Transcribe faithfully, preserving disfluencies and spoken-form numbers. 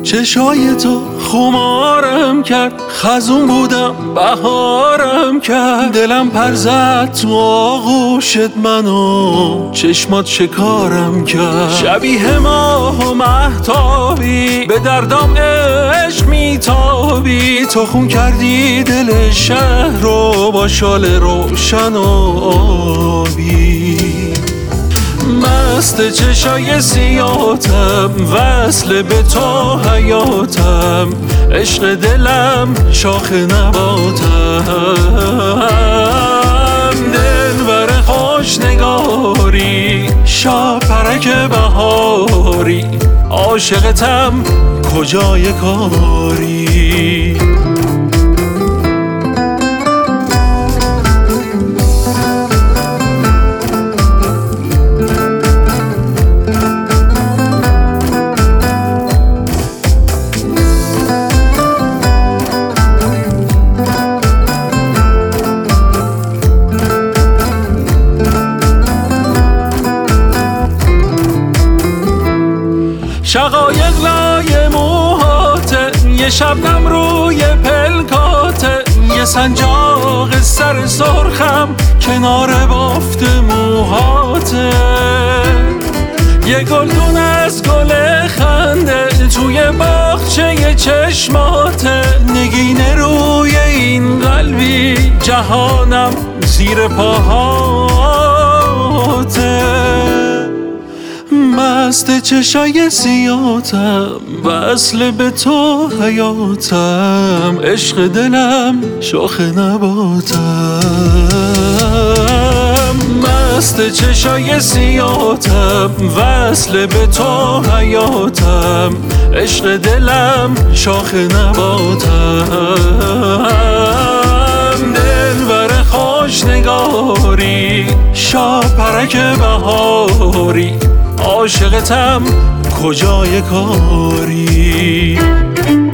چشای تو خمارم کرد، خزون بودم بهارم کرد. دلم پر زد تو آغوشت، منو چشمات شکارم کرد. شبیه ماه و مهتابی به دردام عشق میتابی. تو خون کردی دل شهر رو با شال روشن و آبی. مست چشای سیاتم، وصل به تو حیاتم. عشق دلم شاخ نباتم. دلبر خوش نگاری، شاپرک بهاری. عاشقتم کجای کاری. شقایق لای موهاته، یه شبنم روی پلکاته. یه سنجاق سر سرخم کنار بافت موهاته. یه گلدون از گل خنده توی باغچه چشماته. نگینه روی این قلبی، جهانم زیر پاهاته. مست چشای سیاتم، وصل به تو حیاتم. عشق دلم شاخ نباتم. مست چشای سیاتم، وصل به تو حیاتم. عشق دلم شاخ نباتم. دلبر خوش نگاری، شاپرک بهاری. عاشقتم کجای کاری.